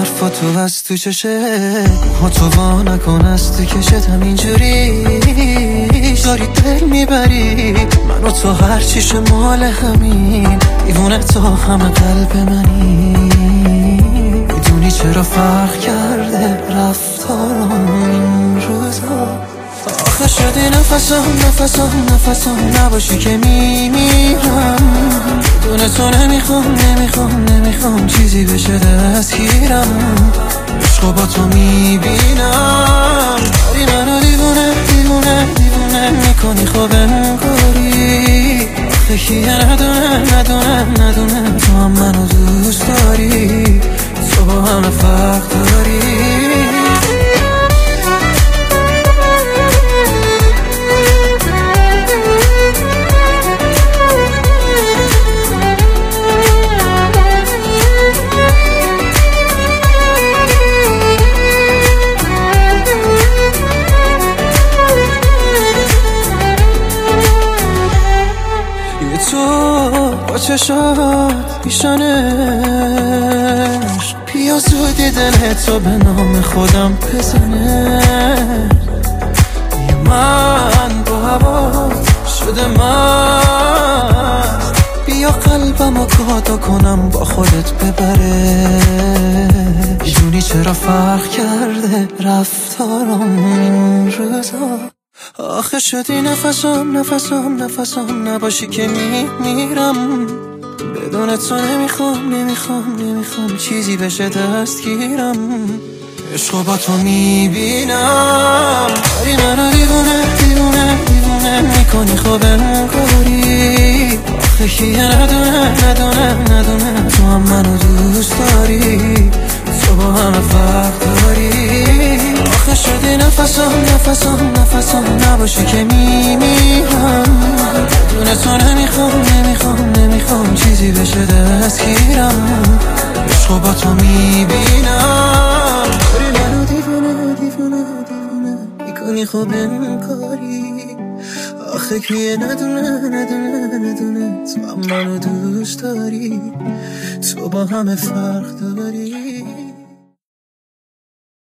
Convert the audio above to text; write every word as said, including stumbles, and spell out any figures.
حرفا تو از تو چشه ها تو وا نکن از تو کشت همینجوری داری دل میبری من و تو هرچیش مال همین دیوونه تا همه قلب منی میدونی چرا فرق کرده رفتارم این روزا آخه شدی نفسم نفسم نفسم نباشی که میمیرم دونه تو نمیخوام نمیخوام نمیخوام چیزی بشه دستگیرم عشقو با تو میبینم داری منو دیوونه دیوونه دیوونه میکنی خوب انگاری آخه کیه ندونه ندونه ندونه تو هم منو دوست داری تو با همه فرق داری با چشات پیشانش بیا زودی دلتو به نام خودم بزنه من با هوا شده من بیا قلبمو کادا کنم با خودت ببره میدونی چرا فرق کرده رفتارم این روزا آخه شدی نفسم نفسم نفسم نباشی که میمیرم بدون تو نمیخوام نمیخوام نمیخوام چیزی بشه دستگیرم عشقو با تو میبینم داری منو دیوونه دیوونه دیوونه میکنی خوب انگاری آخه کیه ندونه ندونه ندونه تو هم منو دوست داری تو با همه فرق داری آخه شدی نفسم نفسم نفسم نباشی که میمیرم بدون تو نمیخوام نمیخوام نمیخوام چیزی بشه دستگیرم عشقو با تو میبینم داری منو دیوونه دیوونه دیوونه میکنی خوب انگاری آخه کیه ندونه ندونه ندونه تو هم منو دوست داری تو با همه فرق داری